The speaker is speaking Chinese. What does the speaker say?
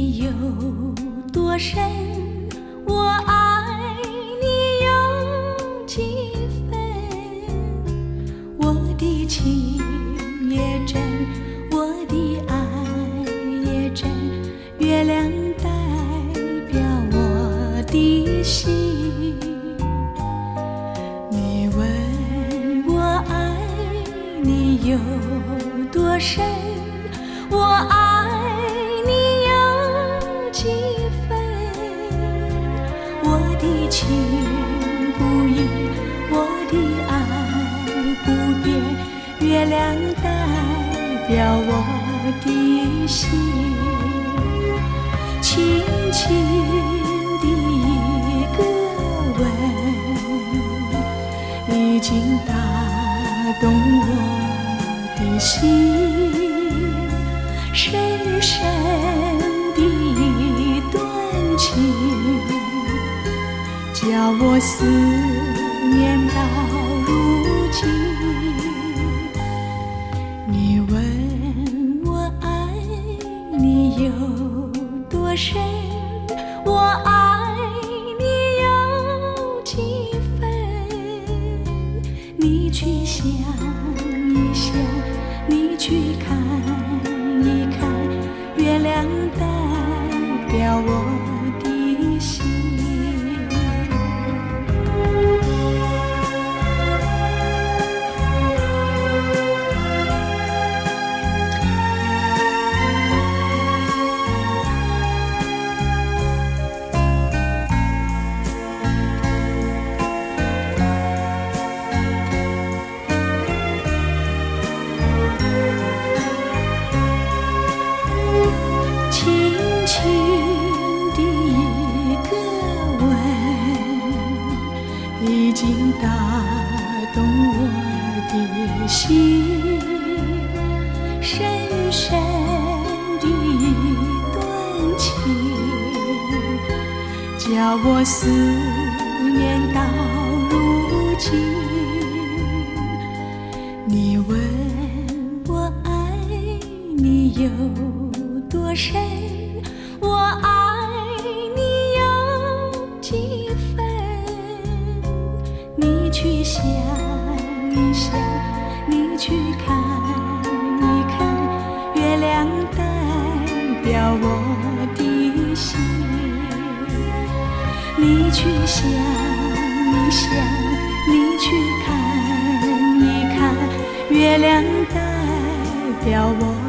你有多深，我爱你有几分。我的情也真，我的爱也真，月亮代表我的心。你问我爱你有多深，我爱你有几分。我的情不移，我的爱不变，月亮代表我的心。轻轻的一个吻，已经打动我的心。深深的一段情，叫我思念到如今。你问我爱你有多深，我爱你有几分。你去想一想，你去看一看，月亮代表我的心。已经打动我的心，深深的一段情，叫我思念到如今。你问我爱你有多深，我爱你有几分。你去想一想，你去看一看，月亮代表我的心。你去想一想，你去看一看，月亮代表我